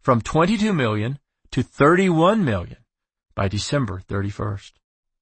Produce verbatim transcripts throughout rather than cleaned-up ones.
from twenty-two million to thirty-one million by December thirty-first.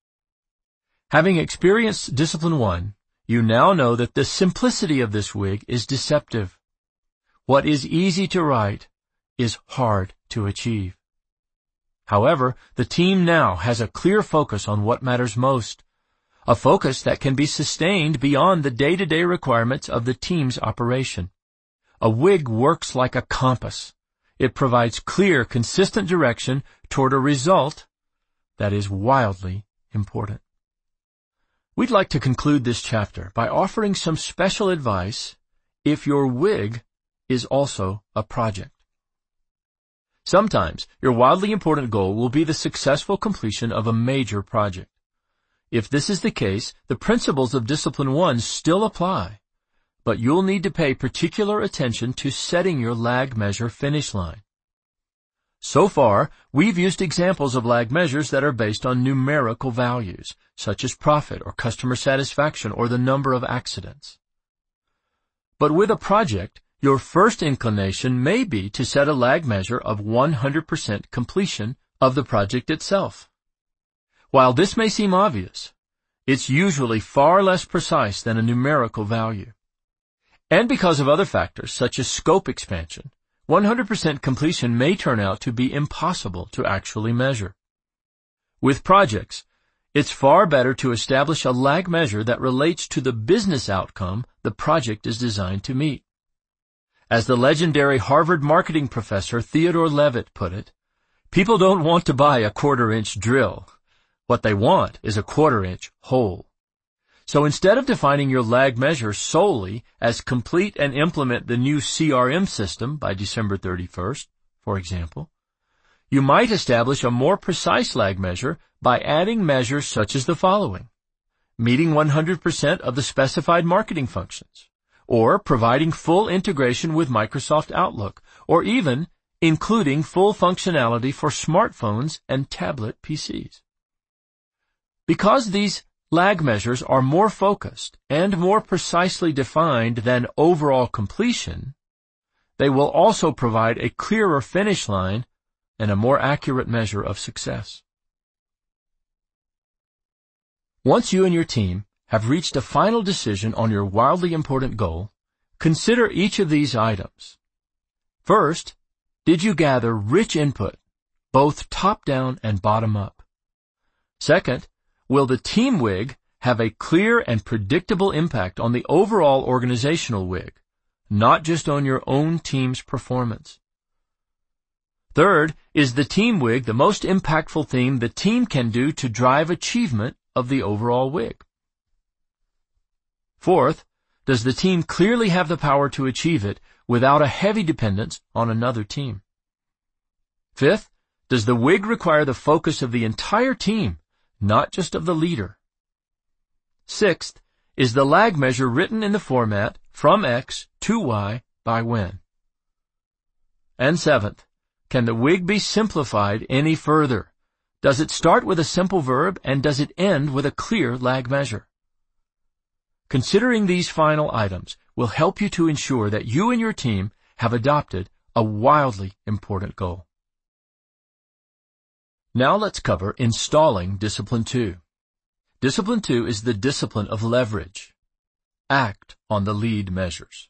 Having experienced Discipline one, you now know that the simplicity of this wig is deceptive. What is easy to write is hard to achieve. However, the team now has a clear focus on what matters most, a focus that can be sustained beyond the day-to-day requirements of the team's operation. A wig works like a compass. It provides clear, consistent direction toward a result that is wildly important. We'd like to conclude this chapter by offering some special advice if your wig is also a project. Sometimes your wildly important goal will be the successful completion of a major project. If this is the case, the principles of Discipline one still apply, but you'll need to pay particular attention to setting your lag measure finish line. So far, we've used examples of lag measures that are based on numerical values, such as profit or customer satisfaction or the number of accidents. But with a project, your first inclination may be to set a lag measure of one hundred percent completion of the project itself. While this may seem obvious, it's usually far less precise than a numerical value. And because of other factors, such as scope expansion, one hundred percent completion may turn out to be impossible to actually measure. With projects, it's far better to establish a lag measure that relates to the business outcome the project is designed to meet. As the legendary Harvard marketing professor Theodore Levitt put it, people don't want to buy a quarter-inch drill. What they want is a quarter-inch hole. So instead of defining your lag measure solely as complete and implement the new C R M system by December thirty-first, for example, you might establish a more precise lag measure by adding measures such as the following: meeting one hundred percent of the specified marketing functions, or providing full integration with Microsoft Outlook, or even including full functionality for smartphones and tablet P Cs. Because these lag measures are more focused and more precisely defined than overall completion, they will also provide a clearer finish line and a more accurate measure of success. Once you and your team have reached a final decision on your wildly important goal, consider each of these items. First, did you gather rich input, both top-down and bottom-up? Second, will the team wig have a clear and predictable impact on the overall organizational wig, not just on your own team's performance? Third, is the team wig the most impactful thing the team can do to drive achievement of the overall wig? Fourth, does the team clearly have the power to achieve it without a heavy dependence on another team? Fifth, does the wig require the focus of the entire team, not just of the leader? Sixth, is the lag measure written in the format from X to Y by when? And seventh, can the wig be simplified any further? Does it start with a simple verb, and does it end with a clear lag measure? Considering these final items will help you to ensure that you and your team have adopted a wildly important goal. Now let's cover installing Discipline two. Discipline two is the discipline of leverage. Act on the lead measures.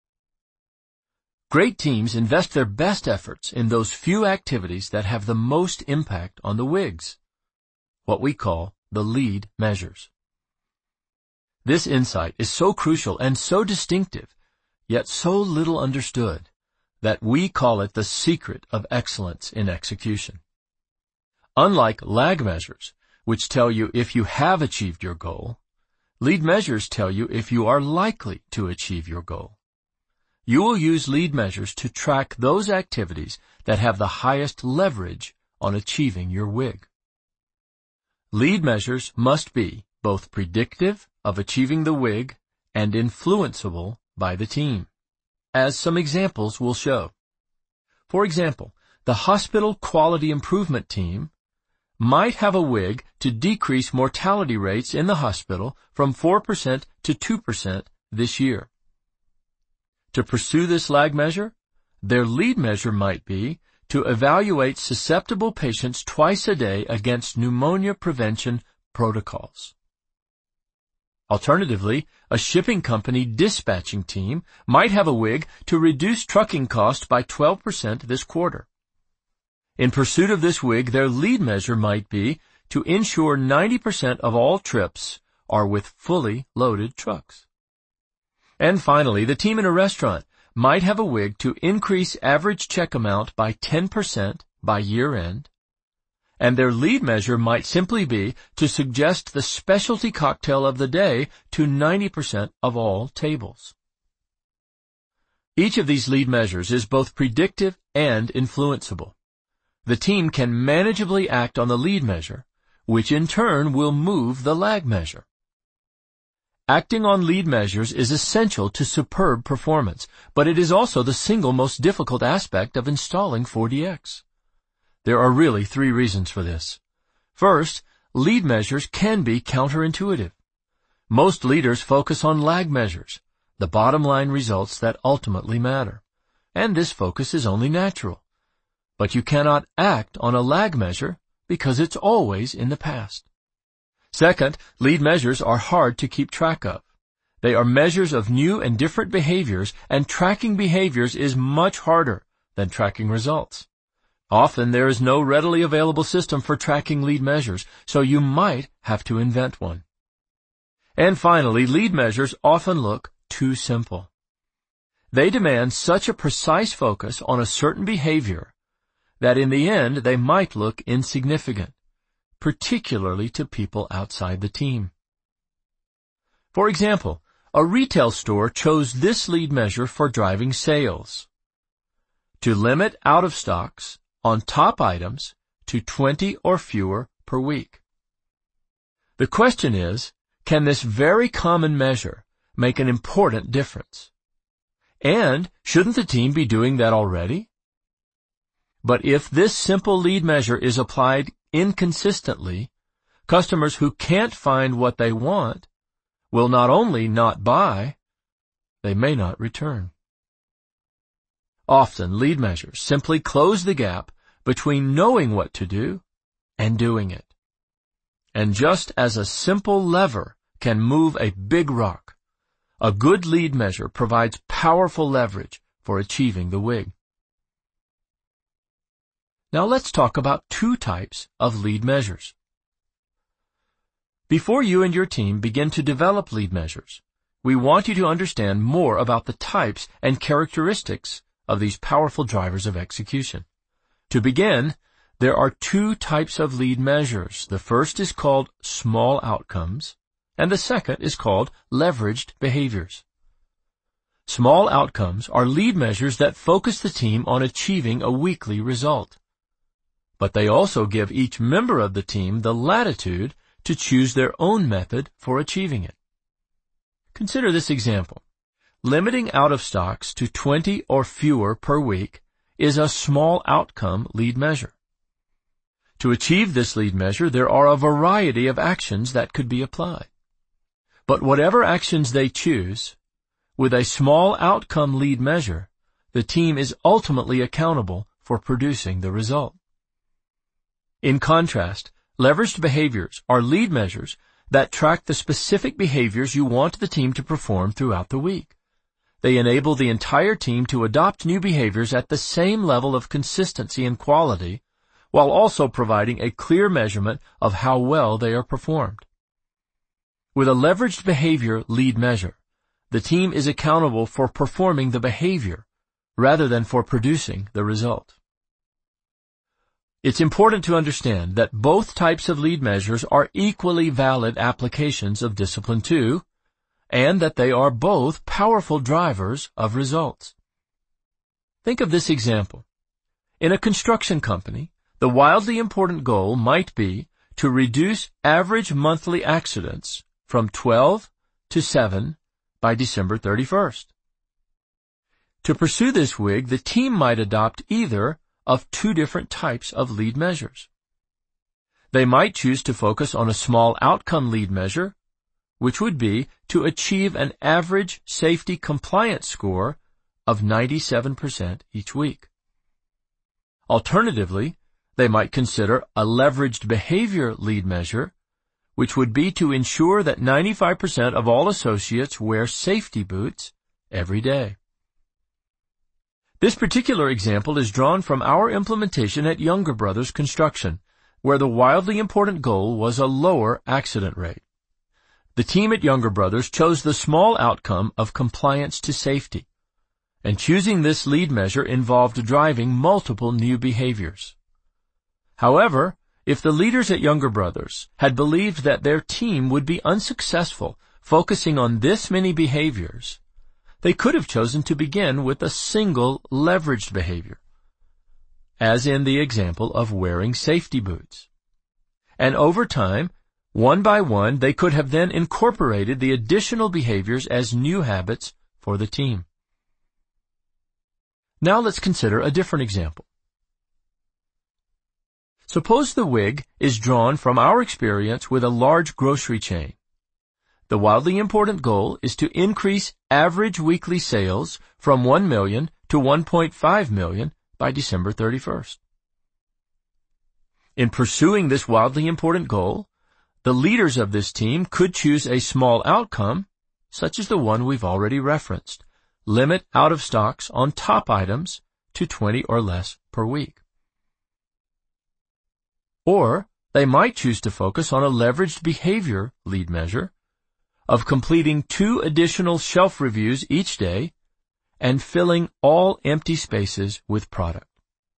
Great teams invest their best efforts in those few activities that have the most impact on the wigs, what we call the lead measures. This insight is so crucial and so distinctive, yet so little understood, that we call it the secret of excellence in execution. Unlike lag measures, which tell you if you have achieved your goal, lead measures tell you if you are likely to achieve your goal. You will use lead measures to track those activities that have the highest leverage on achieving your wig. Lead measures must be both predictive of achieving the wig and influenceable by the team, as some examples will show. For example, the hospital quality improvement team might have a wig to decrease mortality rates in the hospital from four percent to two percent this year. To pursue this lag measure, their lead measure might be to evaluate susceptible patients twice a day against pneumonia prevention protocols. Alternatively, a shipping company dispatching team might have a W I G to reduce trucking costs by twelve percent this quarter. In pursuit of this W I G, their lead measure might be to ensure ninety percent of all trips are with fully loaded trucks. And finally, the team in a restaurant might have a W I G to increase average check amount by ten percent by year end, and their lead measure might simply be to suggest the specialty cocktail of the day to ninety percent of all tables. Each of these lead measures is both predictive and influenceable. The team can manageably act on the lead measure, which in turn will move the lag measure. Acting on lead measures is essential to superb performance, but it is also the single most difficult aspect of installing four D X. There are really three reasons for this. First, lead measures can be counterintuitive. Most leaders focus on lag measures, the bottom line results that ultimately matter, and this focus is only natural. But you cannot act on a lag measure because it's always in the past. Second, lead measures are hard to keep track of. They are measures of new and different behaviors, and tracking behaviors is much harder than tracking results. Often there is no readily available system for tracking lead measures, so you might have to invent one. And finally, lead measures often look too simple. They demand such a precise focus on a certain behavior that in the end they might look insignificant, particularly to people outside the team. For example, a retail store chose this lead measure for driving sales: to limit out-of-stocks on top items to twenty or fewer per week. The question is, can this very common measure make an important difference? And shouldn't the team be doing that already? But if this simple lead measure is applied inconsistently, customers who can't find what they want will not only not buy, they may not return. Often, lead measures simply close the gap between knowing what to do and doing it. And just as a simple lever can move a big rock, a good lead measure provides powerful leverage for achieving the W I G. Now let's talk about two types of lead measures. Before you and your team begin to develop lead measures, we want you to understand more about the types and characteristics of these powerful drivers of execution. To begin, there are two types of lead measures. The first is called small outcomes, and the second is called leveraged behaviors. Small outcomes are lead measures that focus the team on achieving a weekly result. But they also give each member of the team the latitude to choose their own method for achieving it. Consider this example. Limiting out-of-stocks to twenty or fewer per week is a small outcome lead measure. To achieve this lead measure, there are a variety of actions that could be applied. But whatever actions they choose, with a small outcome lead measure, the team is ultimately accountable for producing the result. In contrast, leveraged behaviors are lead measures that track the specific behaviors you want the team to perform throughout the week. They enable the entire team to adopt new behaviors at the same level of consistency and quality, while also providing a clear measurement of how well they are performed. With a leveraged behavior lead measure, the team is accountable for performing the behavior rather than for producing the result. It's important to understand that both types of lead measures are equally valid applications of Discipline two, and that they are both powerful drivers of results. Think of this example. In a construction company, the wildly important goal might be to reduce average monthly accidents from twelve to seven by December thirty-first. To pursue this W I G, the team might adopt either of two different types of lead measures. They might choose to focus on a small outcome lead measure, which would be to achieve an average safety compliance score of ninety-seven percent each week. Alternatively, they might consider a leveraged behavior lead measure, which would be to ensure that ninety-five percent of all associates wear safety boots every day. This particular example is drawn from our implementation at Younger Brothers Construction, where the wildly important goal was a lower accident rate. The team at Younger Brothers chose the small outcome of compliance to safety, and choosing this lead measure involved driving multiple new behaviors. However, if the leaders at Younger Brothers had believed that their team would be unsuccessful focusing on this many behaviors, they could have chosen to begin with a single leveraged behavior, as in the example of wearing safety boots. And over time, one by one, they could have then incorporated the additional behaviors as new habits for the team. Now let's consider a different example. Suppose the wig is drawn from our experience with a large grocery chain. The wildly important goal is to increase average weekly sales from one million to one point five million by December thirty-first. In pursuing this wildly important goal, the leaders of this team could choose a small outcome, such as the one we've already referenced. Limit out of stocks on top items to twenty or less per week. Or they might choose to focus on a leveraged behavior lead measure of completing two additional shelf reviews each day and filling all empty spaces with product.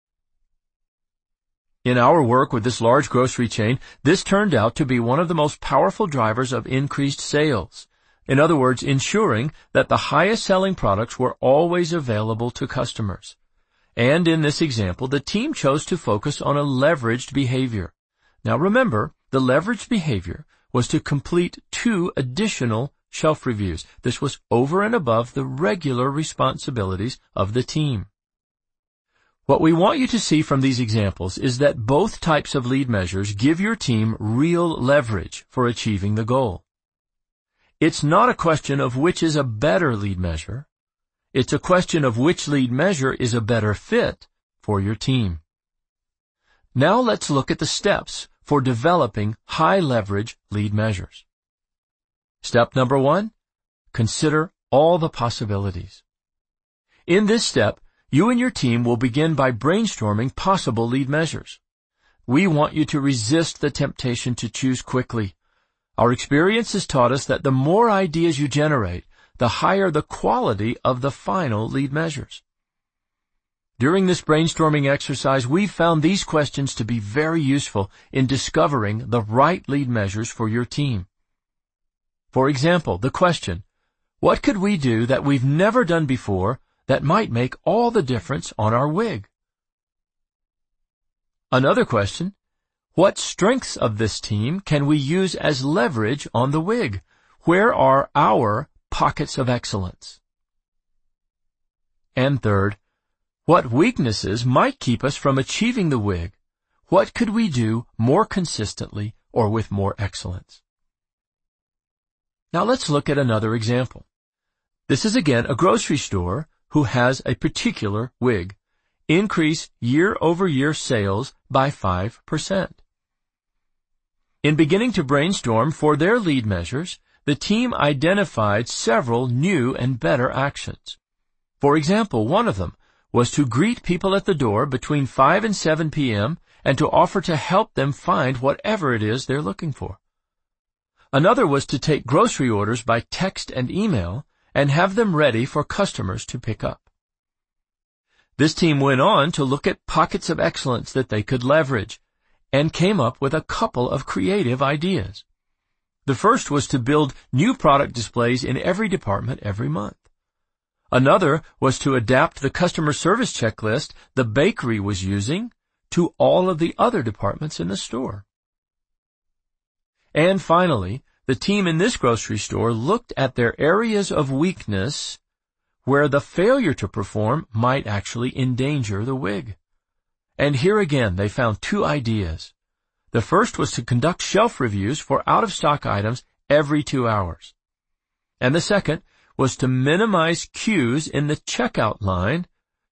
In our work with this large grocery chain, this turned out to be one of the most powerful drivers of increased sales. In other words, ensuring that the highest selling products were always available to customers. And in this example, the team chose to focus on a leveraged behavior. Now remember, the leveraged behavior was to complete two additional shelf reviews. This was over and above the regular responsibilities of the team. What we want you to see from these examples is that both types of lead measures give your team real leverage for achieving the goal. It's not a question of which is a better lead measure. It's a question of which lead measure is a better fit for your team. Now let's look at the steps for developing high leverage lead measures. Step number one, consider all the possibilities. In this step, you and your team will begin by brainstorming possible lead measures. We want you to resist the temptation to choose quickly. Our experience has taught us that the more ideas you generate, the higher the quality of the final lead measures. During this brainstorming exercise, we found these questions to be very useful in discovering the right lead measures for your team. For example, the question, what could we do that we've never done before that might make all the difference on our wig? Another question, what strengths of this team can we use as leverage on the wig? Where are our pockets of excellence? And third, what weaknesses might keep us from achieving the wig? What could we do more consistently or with more excellence? Now let's look at another example. This is again a grocery store who has a particular wig. Increase year-over-year sales by five percent. In beginning to brainstorm for their lead measures, the team identified several new and better actions. For example, one of them was to greet people at the door between five and seven p.m. and to offer to help them find whatever it is they're looking for. Another was to take grocery orders by text and email and have them ready for customers to pick up. This team went on to look at pockets of excellence that they could leverage and came up with a couple of creative ideas. The first was to build new product displays in every department every month. Another was to adapt the customer service checklist the bakery was using to all of the other departments in the store. And finally, the team in this grocery store looked at their areas of weakness where the failure to perform might actually endanger the wig. And here again they found two ideas. The first was to conduct shelf reviews for out-of-stock items every two hours. And the second was to minimize queues in the checkout line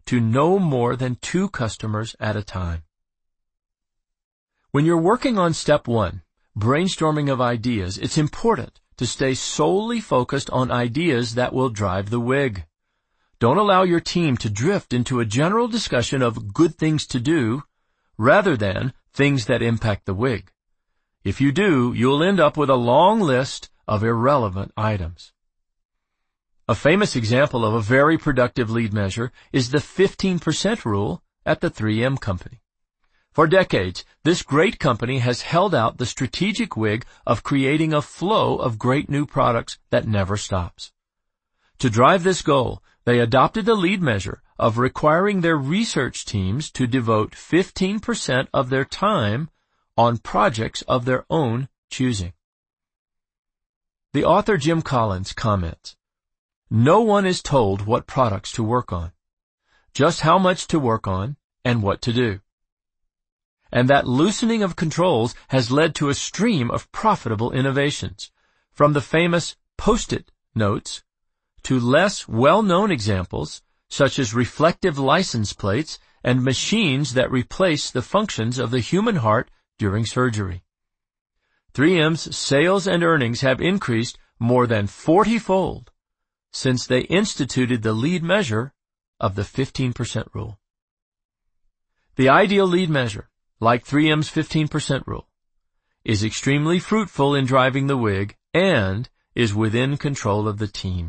to no more than two customers at a time. When you're working on step one, brainstorming of ideas, it's important to stay solely focused on ideas that will drive the W I G. Don't allow your team to drift into a general discussion of good things to do rather than things that impact the W I G. If you do, you'll end up with a long list of irrelevant items. A famous example of a very productive lead measure is the fifteen percent rule at the three M Company. For decades, this great company has held out the strategic W I G of creating a flow of great new products that never stops. To drive this goal, they adopted the lead measure of requiring their research teams to devote fifteen percent of their time on projects of their own choosing. The author Jim Collins comments, "No one is told what products to work on, just how much to work on and what to do. And that loosening of controls has led to a stream of profitable innovations, from the famous Post-it notes to less well-known examples such as reflective license plates and machines that replace the functions of the human heart during surgery. three M's sales and earnings have increased more than forty-fold since they instituted the lead measure of the fifteen percent rule. The ideal lead measure, like three M's fifteen percent rule, is extremely fruitful in driving the W I G and is within control of the team.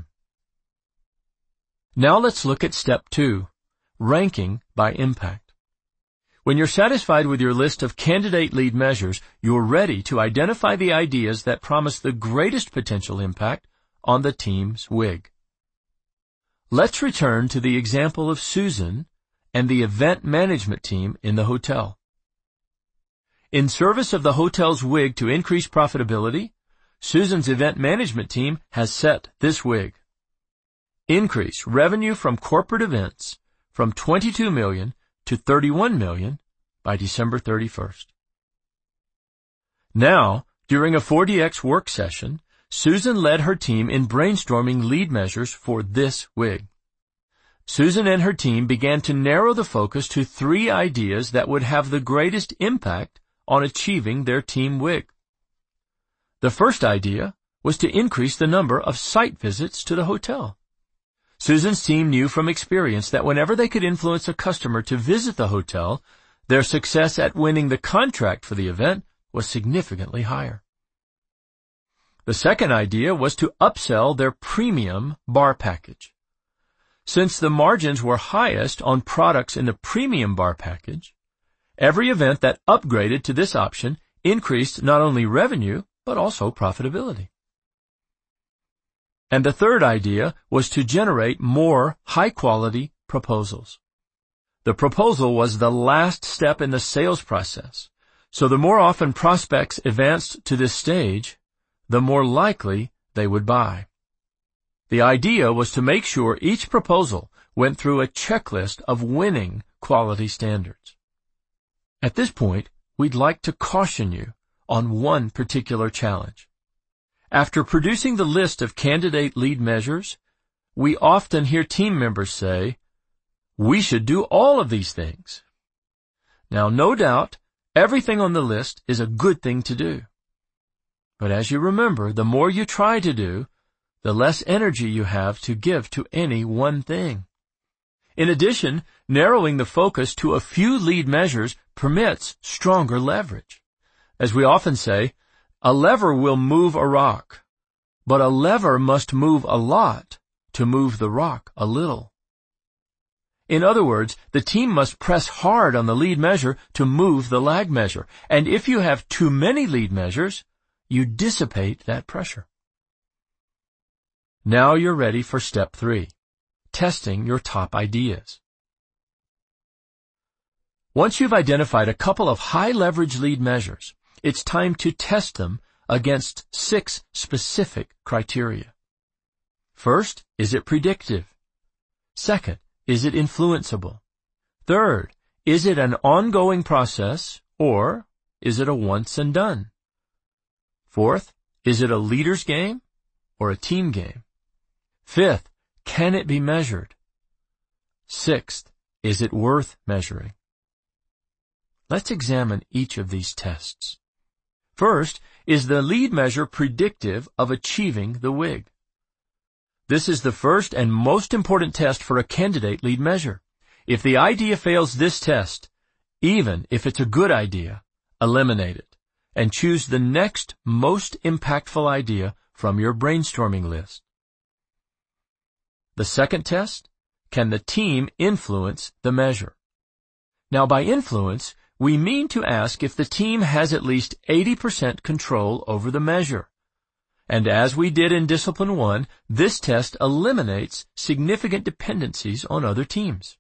Now let's look at step two, ranking by impact. When you're satisfied with your list of candidate lead measures, you're ready to identify the ideas that promise the greatest potential impact on the team's W I G. Let's return to the example of Susan and the event management team in the hotel. In service of the hotel's W I G to increase profitability, Susan's event management team has set this W I G. Increase revenue from corporate events from twenty-two million dollars to thirty-one million dollars by December thirty-first. Now, during a four D X work session, Susan led her team in brainstorming lead measures for this W I G. Susan and her team began to narrow the focus to three ideas that would have the greatest impact on achieving their team W I G. The first idea was to increase the number of site visits to the hotel. Susan's team knew from experience that whenever they could influence a customer to visit the hotel, their success at winning the contract for the event was significantly higher. The second idea was to upsell their premium bar package. Since the margins were highest on products in the premium bar package, every event that upgraded to this option increased not only revenue, but also profitability. And the third idea was to generate more high-quality proposals. The proposal was the last step in the sales process, so the more often prospects advanced to this stage, the more likely they would buy. The idea was to make sure each proposal went through a checklist of winning quality standards. At this point, we'd like to caution you on one particular challenge. After producing the list of candidate lead measures, we often hear team members say, "We should do all of these things." Now, no doubt, everything on the list is a good thing to do. But as you remember, the more you try to do, the less energy you have to give to any one thing. In addition, narrowing the focus to a few lead measures permits stronger leverage. As we often say, a lever will move a rock, but a lever must move a lot to move the rock a little. In other words, the team must press hard on the lead measure to move the lag measure, and if you have too many lead measures, you dissipate that pressure. Now you're ready for step three, testing your top ideas. Once you've identified a couple of high-leverage lead measures, it's time to test them against six specific criteria. First, is it predictive? Second, is it influenceable? Third, is it an ongoing process, or is it a once and done? Fourth, is it a leader's game or a team game? Fifth, can it be measured? Sixth, is it worth measuring? Let's examine each of these tests. First, is the lead measure predictive of achieving the W I G? This is the first and most important test for a candidate lead measure. If the idea fails this test, even if it's a good idea, eliminate it and choose the next most impactful idea from your brainstorming list. The second test, can the team influence the measure? Now, by influence, we mean to ask if the team has at least eighty percent control over the measure. And as we did in Discipline one, this test eliminates significant dependencies on other teams.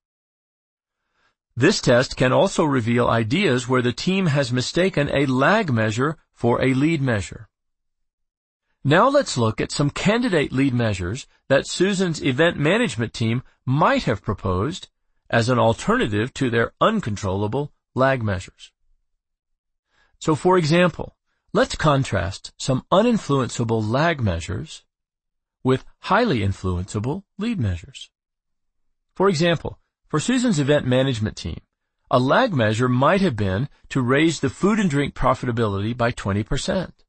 This test can also reveal ideas where the team has mistaken a lag measure for a lead measure. Now let's look at some candidate lead measures that Susan's event management team might have proposed as an alternative to their uncontrollable lag measures. So, for example, let's contrast some uninfluenceable lag measures with highly influenceable lead measures. For example, for Susan's event management team, a lag measure might have been to raise the food and drink profitability by twenty percent.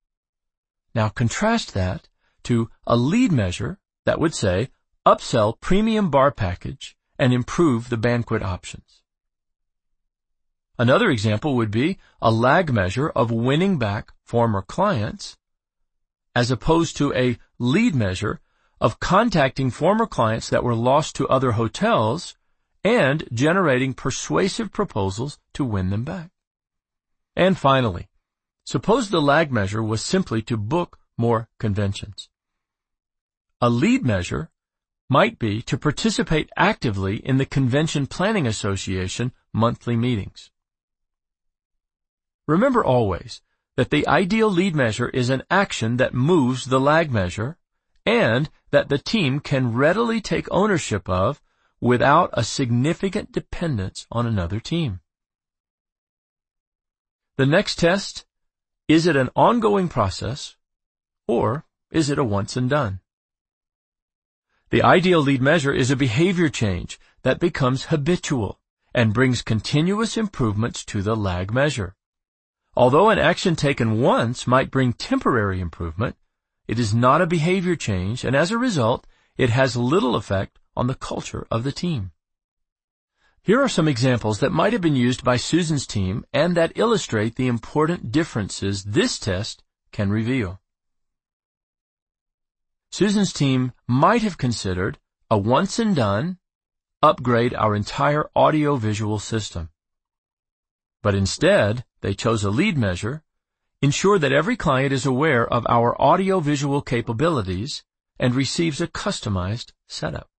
Now contrast that to a lead measure that would say, upsell premium bar package and improve the banquet options. Another example would be a lag measure of winning back former clients, as opposed to a lead measure of contacting former clients that were lost to other hotels and generating persuasive proposals to win them back. And finally, suppose the lag measure was simply to book more conventions. A lead measure might be to participate actively in the Convention Planning Association monthly meetings. Remember always that the ideal lead measure is an action that moves the lag measure and that the team can readily take ownership of without a significant dependence on another team. The next test, is it an ongoing process or is it a once and done? The ideal lead measure is a behavior change that becomes habitual and brings continuous improvements to the lag measure. Although an action taken once might bring temporary improvement, it is not a behavior change, and as a result, it has little effect on the culture of the team. Here are some examples that might have been used by Susan's team and that illustrate the important differences this test can reveal. Susan's team might have considered a once and done, upgrade our entire audio-visual system. But instead, they chose a lead measure, ensure that every client is aware of our audio-visual capabilities and receives a customized setup.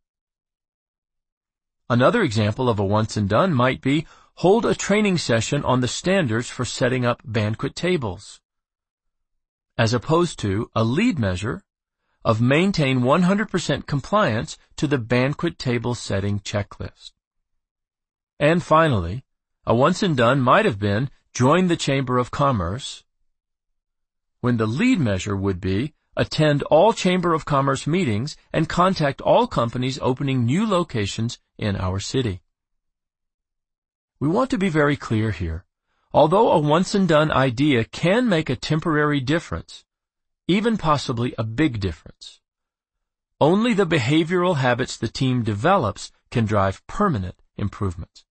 Another example of a once and done might be hold a training session on the standards for setting up banquet tables, as opposed to a lead measure of maintain one hundred percent compliance to the banquet table setting checklist. And finally, a once and done might have been join the Chamber of Commerce, when the lead measure would be attend all Chamber of Commerce meetings and contact all companies opening new locations in our city. We want to be very clear here. Although a once and done idea can make a temporary difference, even possibly a big difference, only the behavioral habits the team develops can drive permanent improvements.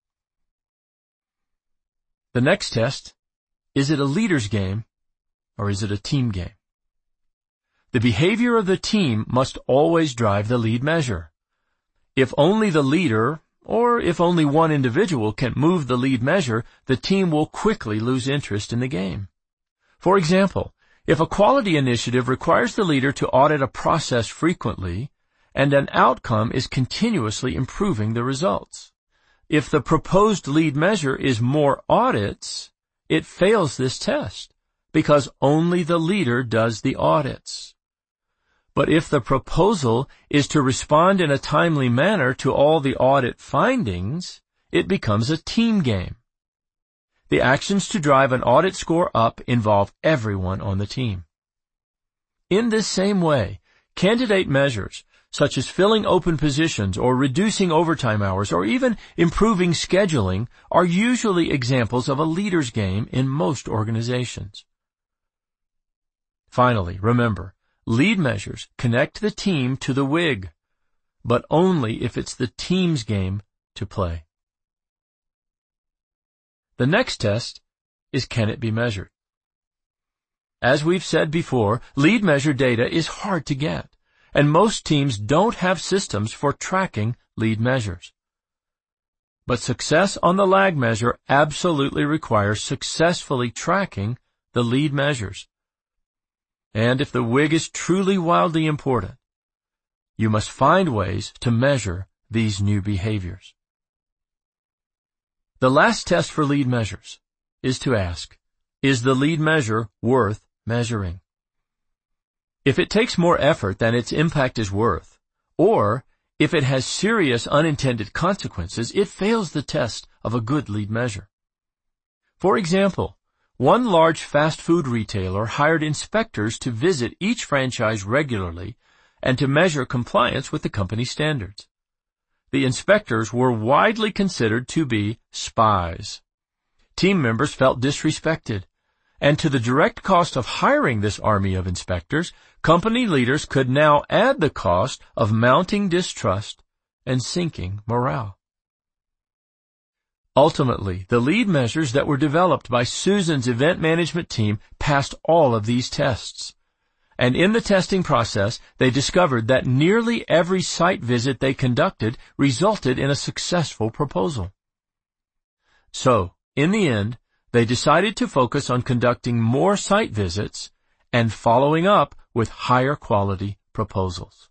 The next test, is it a leader's game or is it a team game? The behavior of the team must always drive the lead measure. If only the leader, or if only one individual can move the lead measure, the team will quickly lose interest in the game. For example, if a quality initiative requires the leader to audit a process frequently, and an outcome is continuously improving the results, if the proposed lead measure is more audits, it fails this test, because only the leader does the audits. But if the proposal is to respond in a timely manner to all the audit findings, it becomes a team game. The actions to drive an audit score up involve everyone on the team. In this same way, candidate measures, such as filling open positions or reducing overtime hours or even improving scheduling, are usually examples of a leader's game in most organizations. Finally, remember, lead measures connect the team to the W I G, but only if it's the team's game to play. The next test is, can it be measured? As we've said before, lead measure data is hard to get, and most teams don't have systems for tracking lead measures. But success on the lag measure absolutely requires successfully tracking the lead measures. And if the W I G is truly wildly important, you must find ways to measure these new behaviors. The last test for lead measures is to ask, is the lead measure worth measuring? If it takes more effort than its impact is worth, or if it has serious unintended consequences, it fails the test of a good lead measure. For example, one large fast food retailer hired inspectors to visit each franchise regularly and to measure compliance with the company standards. The inspectors were widely considered to be spies. Team members felt disrespected, and to the direct cost of hiring this army of inspectors, company leaders could now add the cost of mounting distrust and sinking morale. Ultimately, the lead measures that were developed by Susan's event management team passed all of these tests. And in the testing process, they discovered that nearly every site visit they conducted resulted in a successful proposal. So, in the end, they decided to focus on conducting more site visits and following up with higher quality proposals.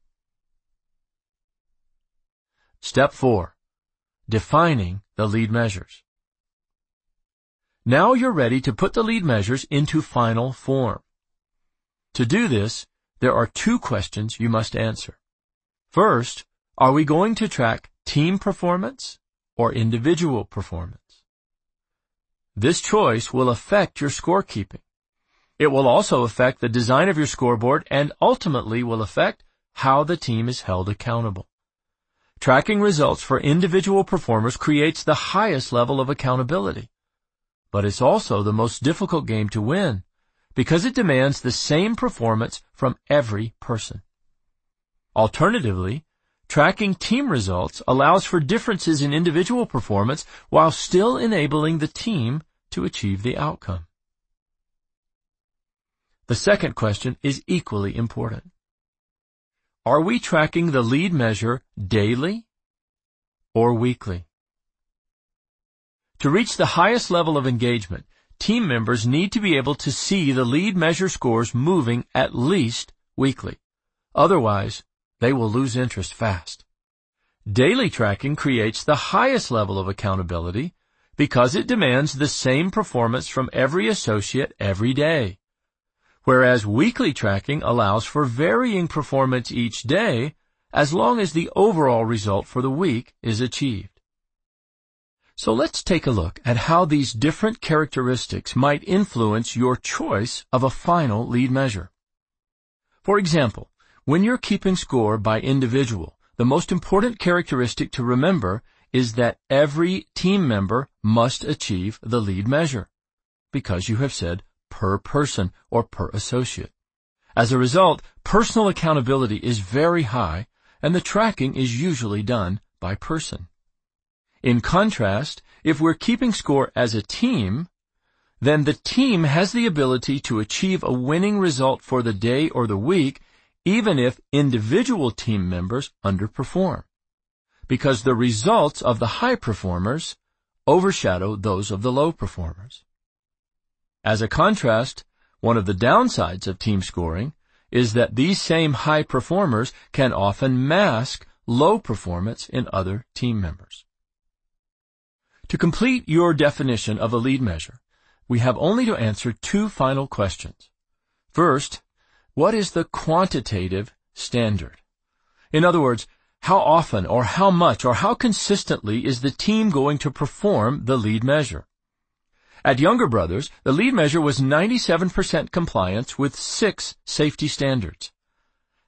Step four. Defining the lead measures. Now you're ready to put the lead measures into final form. To do this, there are two questions you must answer. First, are we going to track team performance or individual performance? This choice will affect your scorekeeping. It will also affect the design of your scoreboard and ultimately will affect how the team is held accountable. Tracking results for individual performers creates the highest level of accountability, but it's also the most difficult game to win because it demands the same performance from every person. Alternatively, tracking team results allows for differences in individual performance while still enabling the team to achieve the outcome. The second question is equally important. Are we tracking the lead measure daily or weekly? To reach the highest level of engagement, team members need to be able to see the lead measure scores moving at least weekly. Otherwise, they will lose interest fast. Daily tracking creates the highest level of accountability because it demands the same performance from every associate every day, whereas weekly tracking allows for varying performance each day as long as the overall result for the week is achieved. So let's take a look at how these different characteristics might influence your choice of a final lead measure. For example, when you're keeping score by individual, the most important characteristic to remember is that every team member must achieve the lead measure, because you have said per person or per associate. As a result, personal accountability is very high, and the tracking is usually done by person. In contrast, if we're keeping score as a team, then the team has the ability to achieve a winning result for the day or the week, even if individual team members underperform, because the results of the high performers overshadow those of the low performers. As a contrast, one of the downsides of team scoring is that these same high performers can often mask low performance in other team members. To complete your definition of a lead measure, we have only to answer two final questions. First, what is the quantitative standard? In other words, how often or how much or how consistently is the team going to perform the lead measure? At Younger Brothers, the lead measure was ninety-seven percent compliance with six safety standards.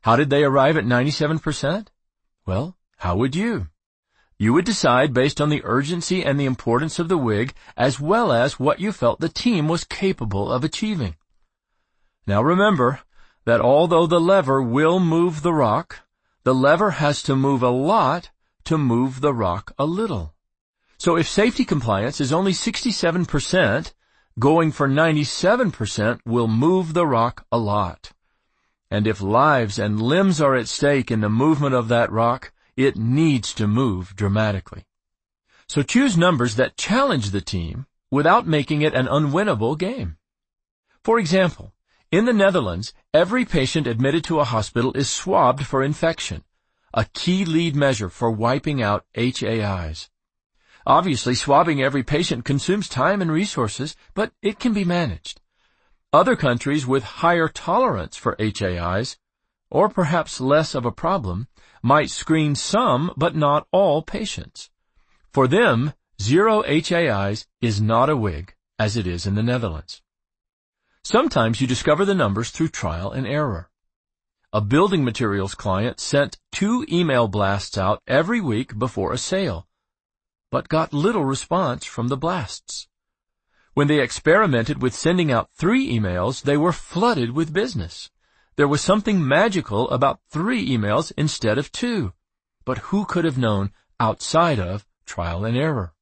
How did they arrive at ninety-seven percent? Well, how would you? You would decide based on the urgency and the importance of the W I G, as well as what you felt the team was capable of achieving. Now remember that although the lever will move the rock, the lever has to move a lot to move the rock a little. So if safety compliance is only sixty-seven percent, going for ninety-seven percent will move the rock a lot. And if lives and limbs are at stake in the movement of that rock, it needs to move dramatically. So choose numbers that challenge the team without making it an unwinnable game. For example, in the Netherlands, every patient admitted to a hospital is swabbed for infection, a key lead measure for wiping out H A Is. Obviously, swabbing every patient consumes time and resources, but it can be managed. Other countries with higher tolerance for H A Is, or perhaps less of a problem, might screen some but not all patients. For them, zero H A Is is not a W I G, as it is in the Netherlands. Sometimes you discover the numbers through trial and error. A building materials client sent two email blasts out every week before a sale, but got little response from the blasts. When they experimented with sending out three emails, they were flooded with business. There was something magical about three emails instead of two, but who could have known outside of trial and error?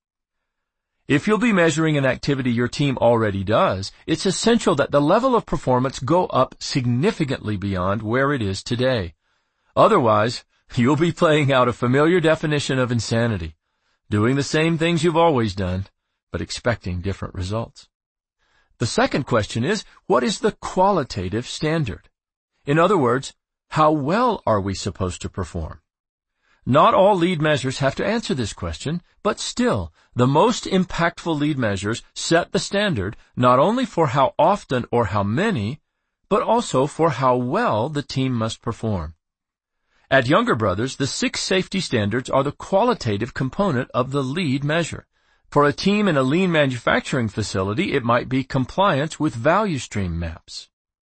If you'll be measuring an activity your team already does, it's essential that the level of performance go up significantly beyond where it is today. Otherwise, you'll be playing out a familiar definition of insanity, doing the same things you've always done, but expecting different results. The second question is, what is the qualitative standard? In other words, how well are we supposed to perform? Not all lead measures have to answer this question, but still, the most impactful lead measures set the standard not only for how often or how many, but also for how well the team must perform. At Younger Brothers, the six safety standards are the qualitative component of the lead measure. For a team in a lean manufacturing facility, it might be compliance with value stream maps.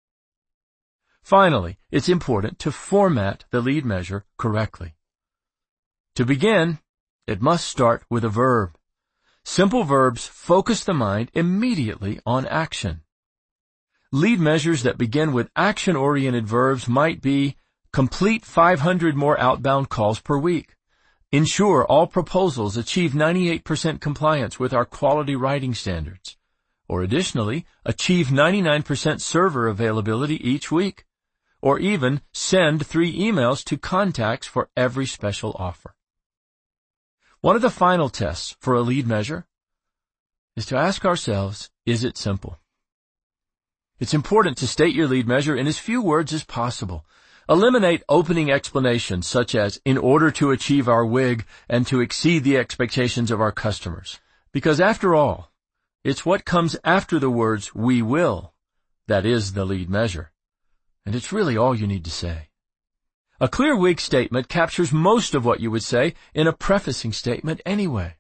Finally, it's important to format the lead measure correctly. To begin, it must start with a verb. Simple verbs focus the mind immediately on action. Lead measures that begin with action-oriented verbs might be complete five hundred more outbound calls per week. Ensure all proposals achieve ninety-eight percent compliance with our quality writing standards. Or additionally, achieve ninety-nine percent server availability each week. Or even send three emails to contacts for every special offer. One of the final tests for a lead measure is to ask ourselves, is it simple? It's important to state your lead measure in as few words as possible. Eliminate opening explanations such as, in order to achieve our W I G and to exceed the expectations of our customers. Because after all, it's what comes after the words, we will, that is the lead measure. And it's really all you need to say. A clear W I G statement captures most of what you would say in a prefacing statement anyway.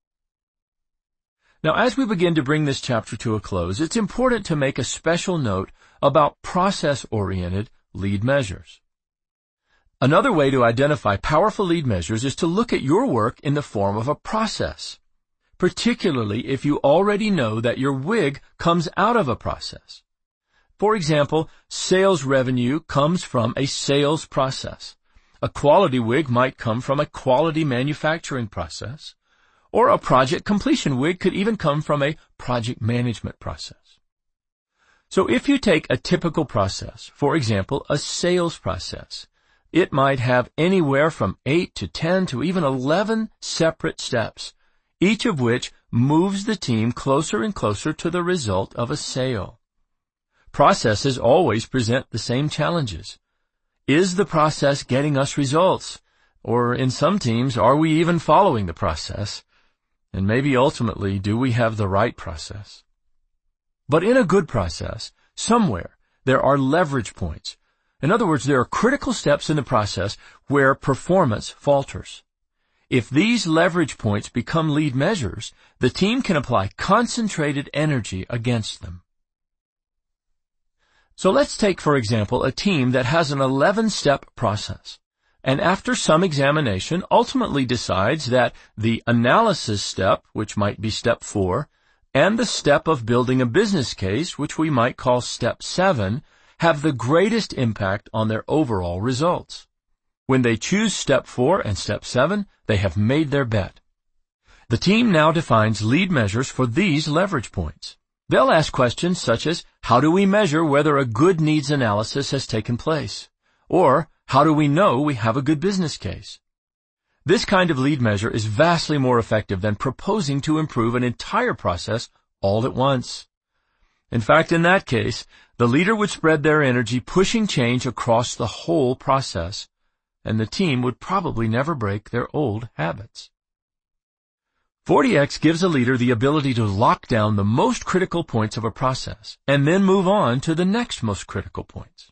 Now, as we begin to bring this chapter to a close, it's important to make a special note about process-oriented lead measures. Another way to identify powerful lead measures is to look at your work in the form of a process, particularly if you already know that your W I G comes out of a process. For example, sales revenue comes from a sales process. A quality W I G might come from a quality manufacturing process, or a project completion W I G could even come from a project management process. So if you take a typical process, for example, a sales process, it might have anywhere from eight to ten to even eleven separate steps, each of which moves the team closer and closer to the result of a sale. Processes always present the same challenges. Is the process getting us results? Or in some teams, are we even following the process? And maybe ultimately, do we have the right process? But in a good process, somewhere, there are leverage points. In other words, there are critical steps in the process where performance falters. If these leverage points become lead measures, the team can apply concentrated energy against them. So let's take, for example, a team that has an eleven-step process, and after some examination ultimately decides that the analysis step, which might be step four, and the step of building a business case, which we might call step seven, have the greatest impact on their overall results. When they choose step four and step seven, they have made their bet. The team now defines lead measures for these leverage points. They'll ask questions such as, how do we measure whether a good needs analysis has taken place? Or, how do we know we have a good business case? This kind of lead measure is vastly more effective than proposing to improve an entire process all at once. In fact, in that case, the leader would spread their energy pushing change across the whole process, and the team would probably never break their old habits. forty X gives a leader the ability to lock down the most critical points of a process, and then move on to the next most critical points.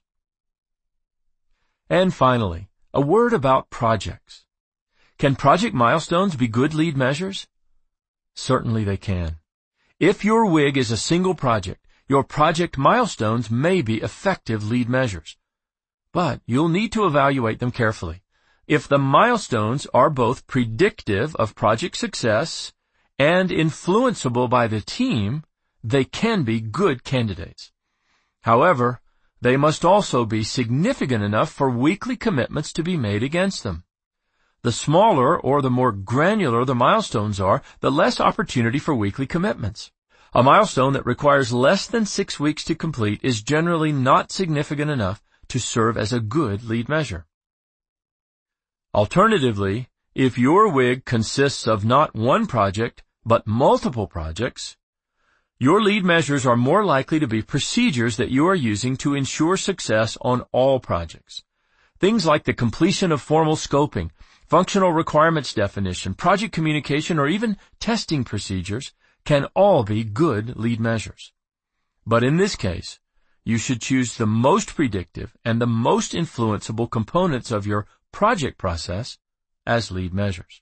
And finally, a word about projects. Can project milestones be good lead measures? Certainly they can. If your W I G is a single project, your project milestones may be effective lead measures. But you'll need to evaluate them carefully. If the milestones are both predictive of project success and influenceable by the team, they can be good candidates. However, they must also be significant enough for weekly commitments to be made against them. The smaller or the more granular the milestones are, the less opportunity for weekly commitments. A milestone that requires less than six weeks to complete is generally not significant enough to serve as a good lead measure. Alternatively, if your W I G consists of not one project, but multiple projects, your lead measures are more likely to be procedures that you are using to ensure success on all projects. Things like the completion of formal scoping, functional requirements definition, project communication, or even testing procedures can all be good lead measures. But in this case, you should choose the most predictive and the most influenceable components of your project process as lead measures.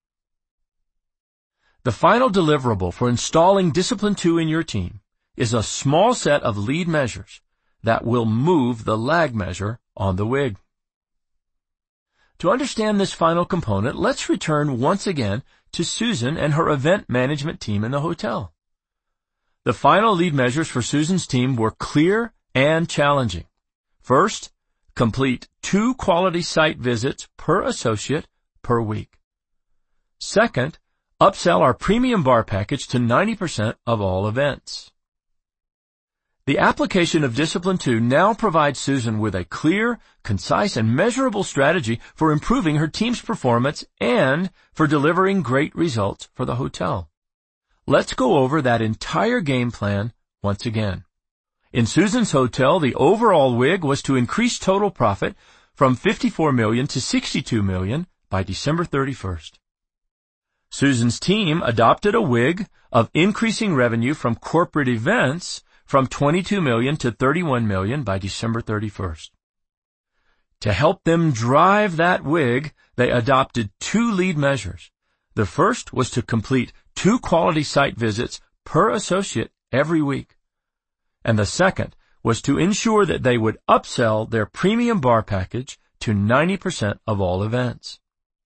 The final deliverable for installing Discipline two in your team is a small set of lead measures that will move the lag measure on the W I G. To understand this final component, let's return once again to Susan and her event management team in the hotel. The final lead measures for Susan's team were clear and challenging. First, complete two quality site visits per associate per week. Second, upsell our premium bar package to ninety percent of all events. The application of Discipline two now provides Susan with a clear, concise, and measurable strategy for improving her team's performance and for delivering great results for the hotel. Let's go over that entire game plan once again. In Susan's hotel, the overall W I G was to increase total profit from fifty-four million dollars to sixty-two million dollars by December thirty-first. Susan's team adopted a W I G of increasing revenue from corporate events from twenty-two million dollars to thirty-one million dollars by December thirty-first. To help them drive that W I G, they adopted two lead measures. The first was to complete two quality site visits per associate every week. And the second was to ensure that they would upsell their premium bar package to ninety percent of all events.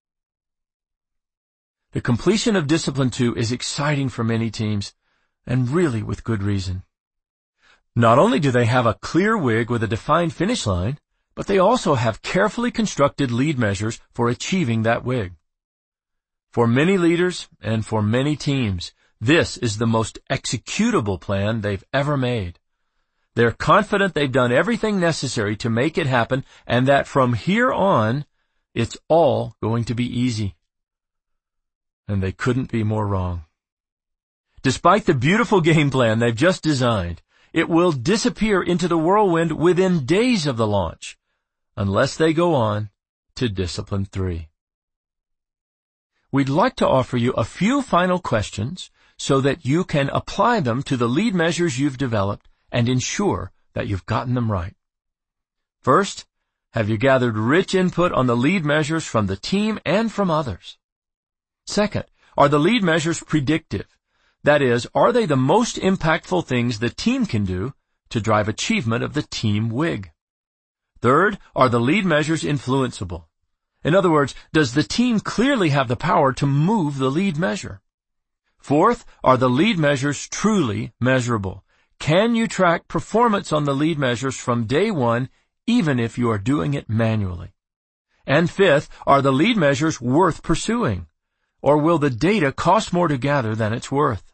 The completion of Discipline two is exciting for many teams, and really with good reason. Not only do they have a clear W I G with a defined finish line, but they also have carefully constructed lead measures for achieving that W I G. For many leaders and for many teams, this is the most executable plan they've ever made. They're confident they've done everything necessary to make it happen, and that from here on, it's all going to be easy. And they couldn't be more wrong. Despite the beautiful game plan they've just designed, it will disappear into the whirlwind within days of the launch, unless they go on to Discipline three. We'd like to offer you a few final questions so that you can apply them to the lead measures you've developed and ensure that you've gotten them right. First, have you gathered rich input on the lead measures from the team and from others? Second, are the lead measures predictive? That is, are they the most impactful things the team can do to drive achievement of the team W I G. Third, are the lead measures influenceable? In other words, does the team clearly have the power to move the lead measure? Fourth, are the lead measures truly measurable? Can you track performance on the lead measures from day one, even if you are doing it manually? And fifth, are the lead measures worth pursuing? Or will the data cost more to gather than it's worth?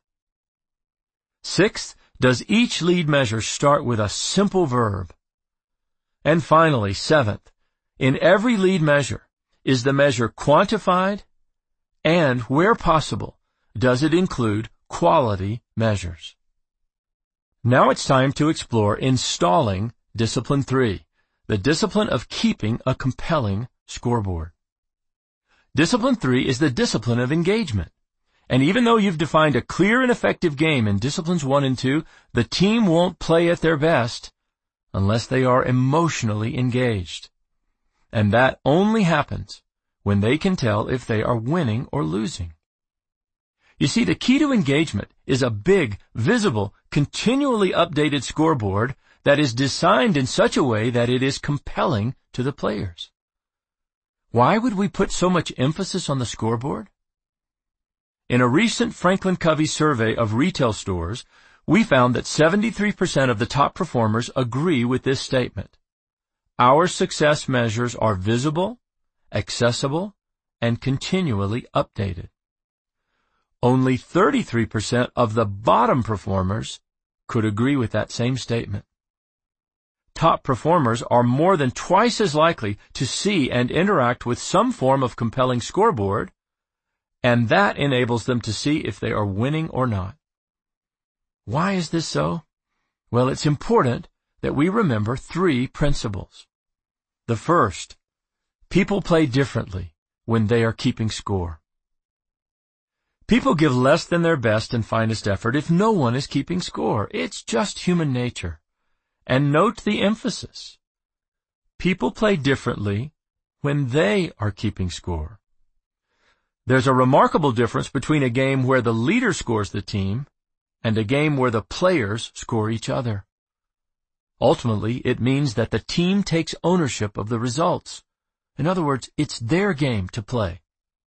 Sixth, does each lead measure start with a simple verb? And finally, seventh, in every lead measure, is the measure quantified? And, where possible, does it include quality measures? Now it's time to explore installing Discipline three, the discipline of keeping a compelling scoreboard. Discipline three is the discipline of engagement. And even though you've defined a clear and effective game in Disciplines one and two, the team won't play at their best unless they are emotionally engaged. And that only happens when they can tell if they are winning or losing. You see, the key to engagement is a big, visible, continually updated scoreboard that is designed in such a way that it is compelling to the players. Why would we put so much emphasis on the scoreboard? In a recent Franklin Covey survey of retail stores, we found that seventy-three percent of the top performers agree with this statement. Our success measures are visible, accessible, and continually updated. Only thirty-three percent of the bottom performers could agree with that same statement. Top performers are more than twice as likely to see and interact with some form of compelling scoreboard, and that enables them to see if they are winning or not. Why is this so? Well, it's important that we remember three principles. The first, people play differently when they are keeping score. People give less than their best and finest effort if no one is keeping score. It's just human nature. And note the emphasis. People play differently when they are keeping score. There's a remarkable difference between a game where the leader scores the team and a game where the players score each other. Ultimately, it means that the team takes ownership of the results. In other words, it's their game to play.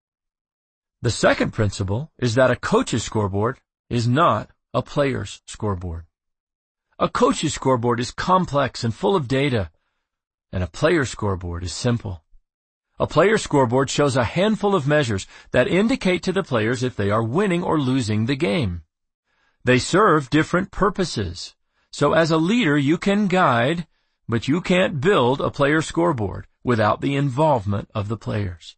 The second principle is that a coach's scoreboard is not a player's scoreboard. A coach's scoreboard is complex and full of data, and a player's scoreboard is simple. A player's scoreboard shows a handful of measures that indicate to the players if they are winning or losing the game. They serve different purposes. So as a leader, you can guide, but you can't build a player scoreboard without the involvement of the players.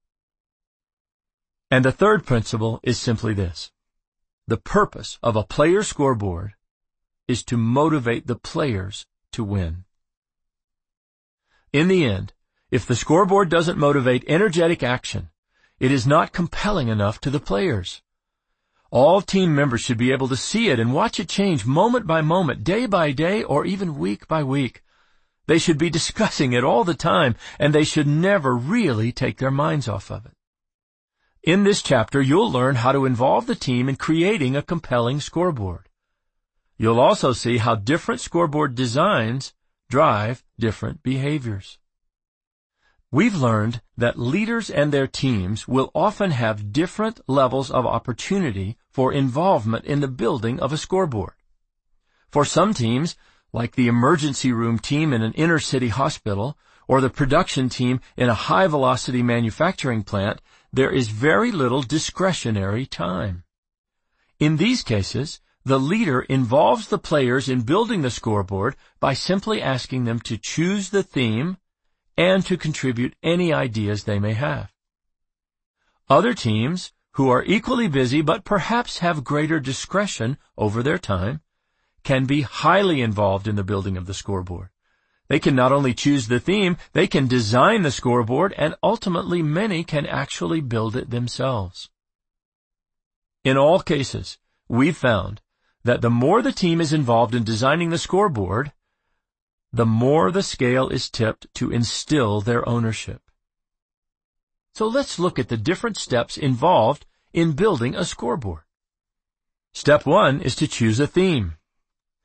And the third principle is simply this. The purpose of a player scoreboard is to motivate the players to win. In the end, if the scoreboard doesn't motivate energetic action, it is not compelling enough to the players. All team members should be able to see it and watch it change moment by moment, day by day, or even week by week. They should be discussing it all the time, and they should never really take their minds off of it. In this chapter, you'll learn how to involve the team in creating a compelling scoreboard. You'll also see how different scoreboard designs drive different behaviors. We've learned that leaders and their teams will often have different levels of opportunity for involvement in the building of a scoreboard. For some teams, like the emergency room team in an inner-city hospital or the production team in a high-velocity manufacturing plant, there is very little discretionary time. In these cases, the leader involves the players in building the scoreboard by simply asking them to choose the theme and to contribute any ideas they may have. Other teams, who are equally busy but perhaps have greater discretion over their time, can be highly involved in the building of the scoreboard. They can not only choose the theme, they can design the scoreboard, and ultimately many can actually build it themselves. In all cases, we've found that the more the team is involved in designing the scoreboard, the more the scale is tipped to instill their ownership. So let's look at the different steps involved in building a scoreboard. Step one is to choose a theme.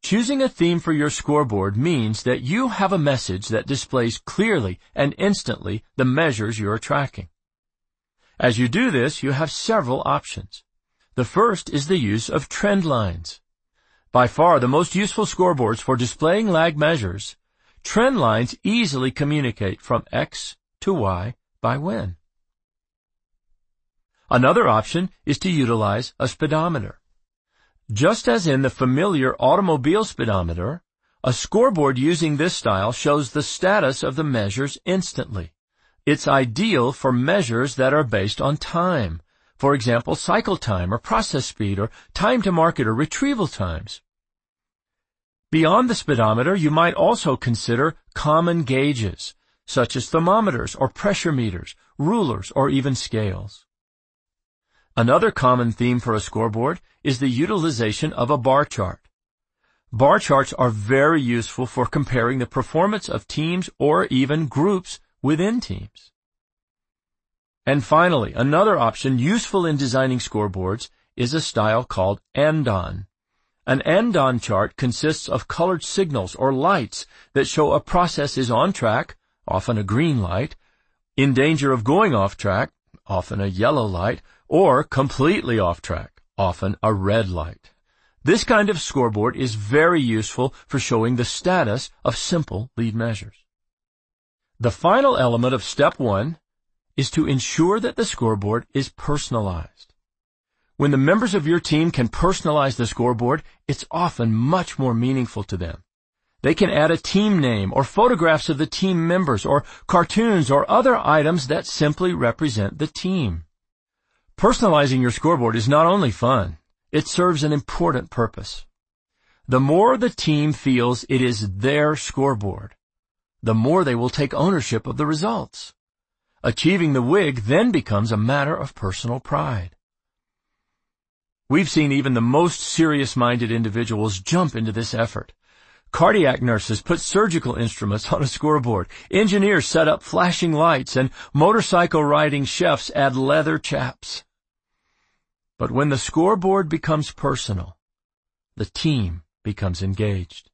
Choosing a theme for your scoreboard means that you have a message that displays clearly and instantly the measures you are tracking. As you do this, you have several options. The first is the use of trend lines. By far the most useful scoreboards for displaying lag measures, trend lines easily communicate from X to Y by when. Another option is to utilize a speedometer. Just as in the familiar automobile speedometer, a scoreboard using this style shows the status of the measures instantly. It's ideal for measures that are based on time. For example, cycle time or process speed or time to market or retrieval times. Beyond the speedometer, you might also consider common gauges, such as thermometers or pressure meters, rulers, or even scales. Another common theme for a scoreboard is the utilization of a bar chart. Bar charts are very useful for comparing the performance of teams or even groups within teams. And finally, another option useful in designing scoreboards is a style called andon. An andon chart consists of colored signals or lights that show a process is on track, often a green light, in danger of going off track, often a yellow light, or completely off track, often a red light. This kind of scoreboard is very useful for showing the status of simple lead measures. The final element of step one is to ensure that the scoreboard is personalized. When the members of your team can personalize the scoreboard, it's often much more meaningful to them. They can add a team name or photographs of the team members or cartoons or other items that simply represent the team. Personalizing your scoreboard is not only fun, it serves an important purpose. The more the team feels it is their scoreboard, the more they will take ownership of the results. Achieving the W I G then becomes a matter of personal pride. We've seen even the most serious-minded individuals jump into this effort. Cardiac nurses put surgical instruments on a scoreboard. Engineers set up flashing lights, and motorcycle-riding chefs add leather chaps. But when the scoreboard becomes personal, the team becomes engaged.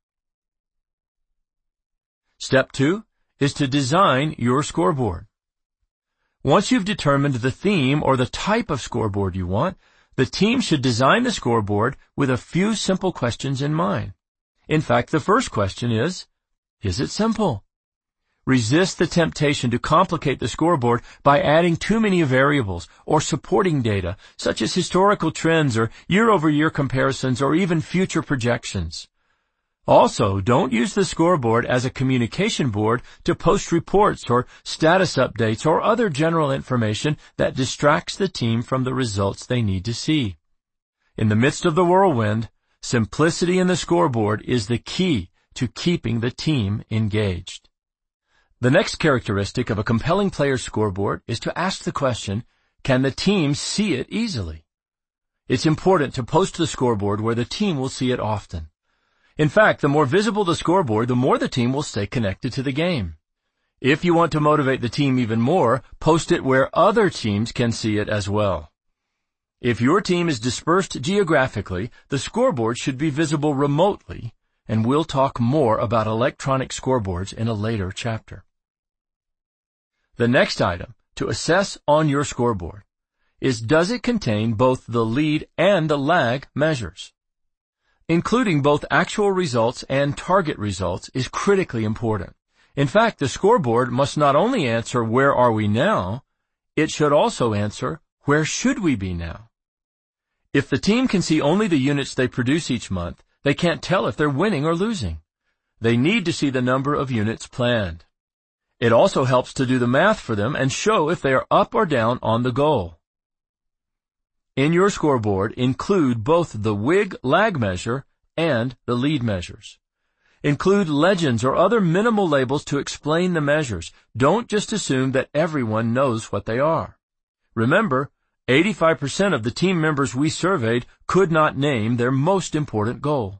Step two is to design your scoreboard. Once you've determined the theme or the type of scoreboard you want, the team should design the scoreboard with a few simple questions in mind. In fact, the first question is, is it simple? Resist the temptation to complicate the scoreboard by adding too many variables or supporting data, such as historical trends or year-over-year comparisons or even future projections. Also, don't use the scoreboard as a communication board to post reports or status updates or other general information that distracts the team from the results they need to see. In the midst of the whirlwind, simplicity in the scoreboard is the key to keeping the team engaged. The next characteristic of a compelling player's scoreboard is to ask the question, can the team see it easily? It's important to post the scoreboard where the team will see it often. In fact, the more visible the scoreboard, the more the team will stay connected to the game. If you want to motivate the team even more, post it where other teams can see it as well. If your team is dispersed geographically, the scoreboard should be visible remotely, and we'll talk more about electronic scoreboards in a later chapter. The next item to assess on your scoreboard is, does it contain both the lead and the lag measures? Including both actual results and target results is critically important. In fact, the scoreboard must not only answer where are we now, it should also answer where should we be now. If the team can see only the units they produce each month, they can't tell if they're winning or losing. They need to see the number of units planned. It also helps to do the math for them and show if they are up or down on the goal. In your scoreboard, include both the W I G lag measure and the lead measures. Include legends or other minimal labels to explain the measures. Don't just assume that everyone knows what they are. Remember, eighty-five percent of the team members we surveyed could not name their most important goal.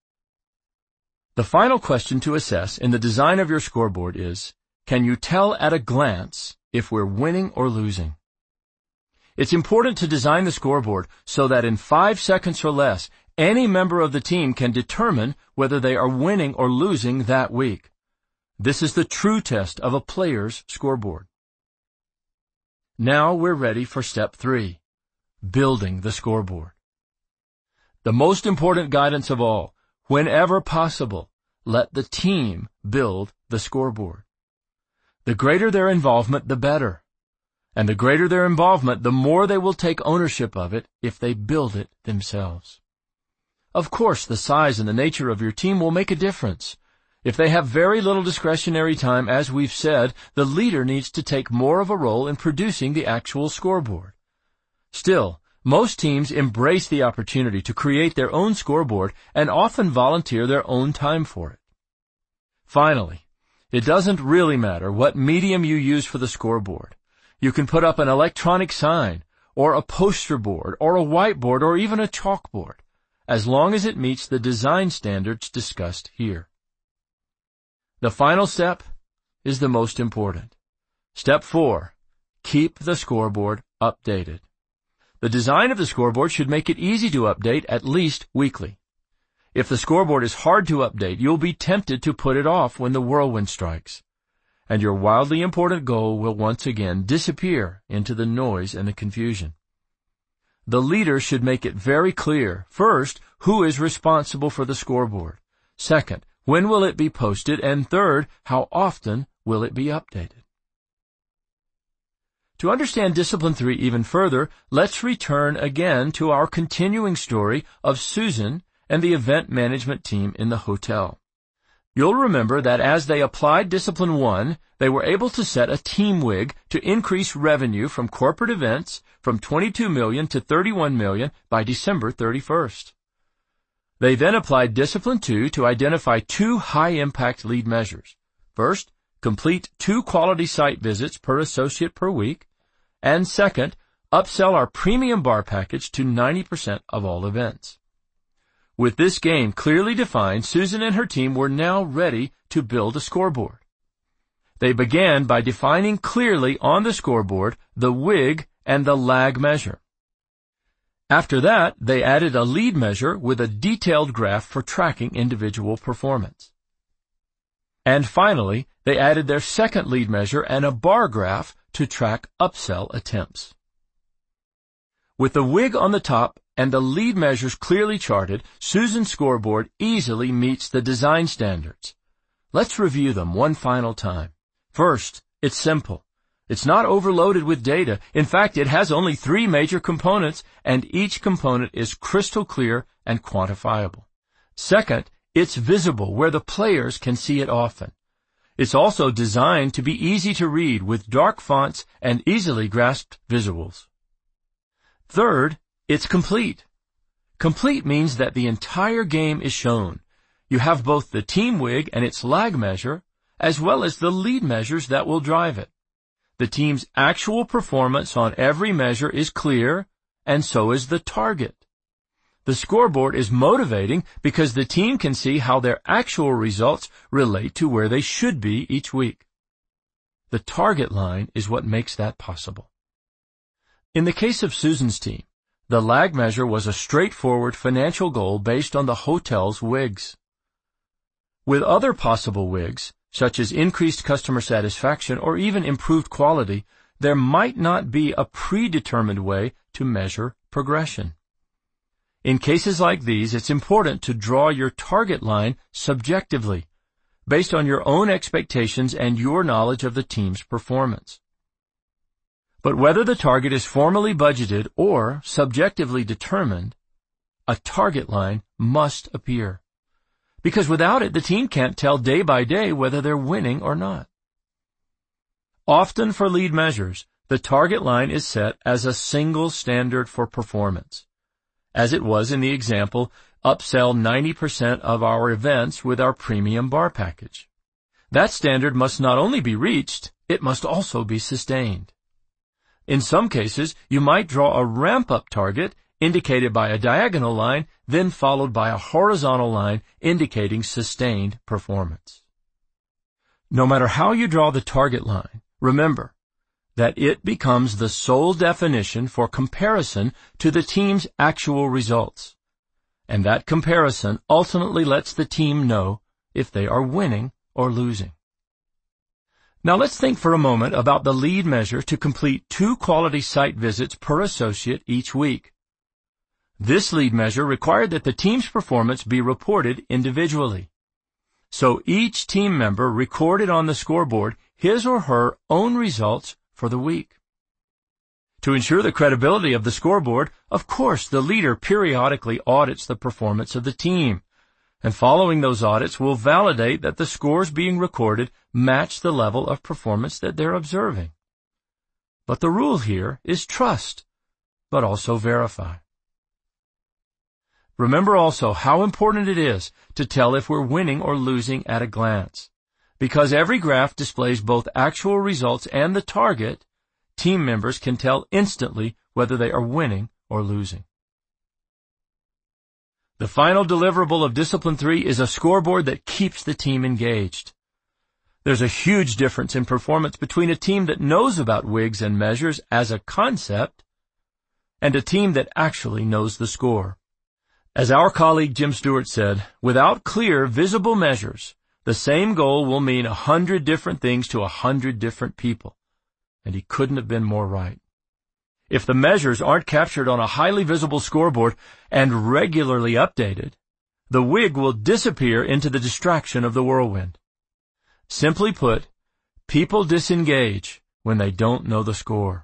The final question to assess in the design of your scoreboard is, can you tell at a glance if we're winning or losing? It's important to design the scoreboard so that in five seconds or less, any member of the team can determine whether they are winning or losing that week. This is the true test of a player's scoreboard. Now we're ready for step three, building the scoreboard. The most important guidance of all, whenever possible, let the team build the scoreboard. The greater their involvement, the better. And the greater their involvement, the more they will take ownership of it if they build it themselves. Of course, the size and the nature of your team will make a difference. If they have very little discretionary time, as we've said, the leader needs to take more of a role in producing the actual scoreboard. Still, most teams embrace the opportunity to create their own scoreboard and often volunteer their own time for it. Finally, it doesn't really matter what medium you use for the scoreboard. You can put up an electronic sign, or a poster board, or a whiteboard, or even a chalkboard, as long as it meets the design standards discussed here. The final step is the most important. Step four, keep the scoreboard updated. The design of the scoreboard should make it easy to update at least weekly. If the scoreboard is hard to update, you'll be tempted to put it off when the whirlwind strikes, and your wildly important goal will once again disappear into the noise and the confusion. The leader should make it very clear, first, who is responsible for the scoreboard. Second, when will it be posted? And third, how often will it be updated? To understand Discipline three even further, let's return again to our continuing story of Susan and the event management team in the hotel. You'll remember that as they applied Discipline one, they were able to set a team wig to increase revenue from corporate events from twenty-two million dollars to thirty-one million dollars by December thirty-first. They then applied Discipline two to identify two high-impact lead measures. First, complete two quality site visits per associate per week, and second, upsell our premium bar package to ninety percent of all events. With this game clearly defined, Susan and her team were now ready to build a scoreboard. They began by defining clearly on the scoreboard the wig and the lag measure. After that, they added a lead measure with a detailed graph for tracking individual performance. And finally, they added their second lead measure and a bar graph to track upsell attempts. With the wig on the top and the lead measures clearly charted, Susan's scoreboard easily meets the design standards. Let's review them one final time. First, it's simple. It's not overloaded with data. In fact, it has only three major components, and each component is crystal clear and quantifiable. Second, it's visible where the players can see it often. It's also designed to be easy to read with dark fonts and easily grasped visuals. Third, it's complete. Complete means that the entire game is shown. You have both the team wig and its lag measure, as well as the lead measures that will drive it. The team's actual performance on every measure is clear, and so is the target. The scoreboard is motivating because the team can see how their actual results relate to where they should be each week. The target line is what makes that possible. In the case of Susan's team, the lag measure was a straightforward financial goal based on the hotel's wigs. With other possible wigs, such as increased customer satisfaction or even improved quality, there might not be a predetermined way to measure progression. In cases like these, it's important to draw your target line subjectively, based on your own expectations and your knowledge of the team's performance. But whether the target is formally budgeted or subjectively determined, a target line must appear. Because without it, the team can't tell day by day whether they're winning or not. Often for lead measures, the target line is set as a single standard for performance. As it was in the example, upsell ninety percent of our events with our premium bar package. That standard must not only be reached, it must also be sustained. In some cases, you might draw a ramp-up target indicated by a diagonal line, then followed by a horizontal line indicating sustained performance. No matter how you draw the target line, remember that it becomes the sole definition for comparison to the team's actual results. and that comparison ultimately lets the team know if they are winning or losing. Now let's think for a moment about the lead measure to complete two quality site visits per associate each week. This lead measure required that the team's performance be reported individually. So each team member recorded on the scoreboard his or her own results for the week. To ensure the credibility of the scoreboard, of course, the leader periodically audits the performance of the team, and following those audits will validate that the scores being recorded match the level of performance that they're observing. But the rule here is trust, but also verify. Remember also how important it is to tell if we're winning or losing at a glance. Because every graph displays both actual results and the target, team members can tell instantly whether they are winning or losing. The final deliverable of Discipline three is a scoreboard that keeps the team engaged. There's a huge difference in performance between a team that knows about W I Gs and measures as a concept and a team that actually knows the score. As our colleague Jim Stewart said, without clear, visible measures, the same goal will mean a hundred different things to a hundred different people. And he couldn't have been more right. If the measures aren't captured on a highly visible scoreboard and regularly updated, the W I G will disappear into the distraction of the whirlwind. Simply put, people disengage when they don't know the score.